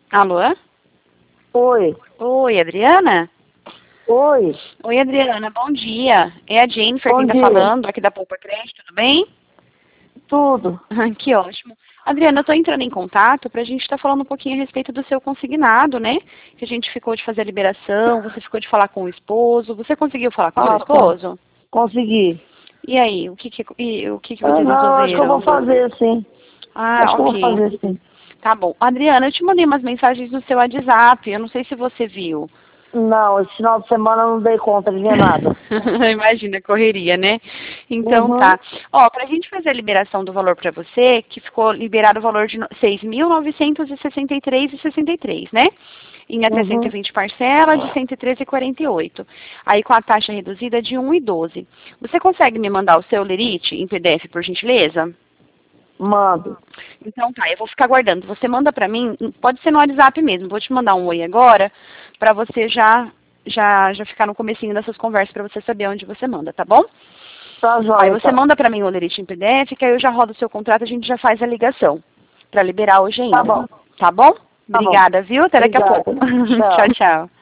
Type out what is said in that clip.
Alô? Oi. Oi, Adriana? Oi. Oi, Adriana, bom dia. É a Jennifer Bom quem tá dia. falando, aqui da Poupa Crédito, tudo bem? Tudo. Que ótimo. Adriana, eu tô entrando em contato pra gente estar falando um pouquinho a respeito do seu consignado, né? Que a gente ficou de fazer a liberação, você ficou de falar com o esposo. Você conseguiu falar com o seu Ah, tá. esposo? Consegui. E aí, o que vocês Não, acho que eu vou resolveram? fazer sim. Ah, Acho que eu vou ok. fazer sim. Tá bom. Adriana, eu te mandei umas mensagens no seu WhatsApp. Eu não sei se você viu. Não, esse final de semana eu não dei conta de ver nada. Imagina, correria, né? Então Uhum. tá. Ó, pra gente fazer a liberação do valor pra você, que ficou liberado o valor de 6.963,63, né? Em até Uhum. 120 parcelas de 113,48. Aí com a taxa reduzida de 1,12. Você consegue me mandar o seu lerite em PDF, por gentileza? Mando. Então tá, eu vou ficar aguardando. Você manda pra mim, pode ser no WhatsApp mesmo. Vou te mandar um oi agora pra você já ficar no comecinho dessas conversas pra você saber onde você manda, tá bom? Tá Aí jóia, você então. manda pra mim o lerite em PDF, que aí eu já rodo o seu contrato, a gente já faz a ligação pra liberar hoje Tá ainda. bom. Tá bom? Tá bom. Obrigada, viu? Até daqui a Obrigada. pouco. Tchau. Tchau, tchau.